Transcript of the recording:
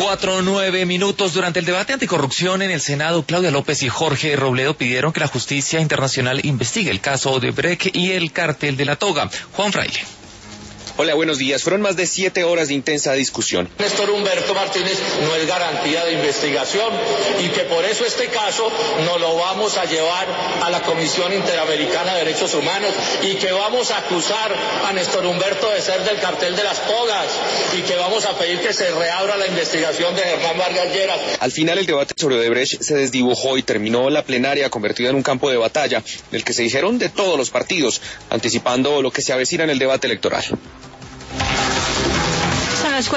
4:09 durante el debate anticorrupción en el Senado. Claudia López y Jorge Robledo pidieron que la justicia internacional investigue el caso Odebrecht y el cártel de la toga. Juan Fraile. Hola, buenos días. Fueron más de 7 horas de intensa discusión. Néstor Humberto Martínez no es garantía de investigación y que por eso este caso nos lo vamos a llevar a la Comisión Interamericana de Derechos Humanos y que vamos a acusar a Néstor Humberto de ser del cartel de las togas y que vamos a pedir que se reabra la investigación de Germán Vargas Lleras. Al final el debate sobre Odebrecht se desdibujó y terminó la plenaria convertida en un campo de batalla del que se dijeron de todos los partidos, anticipando lo que se avecina en el debate electoral.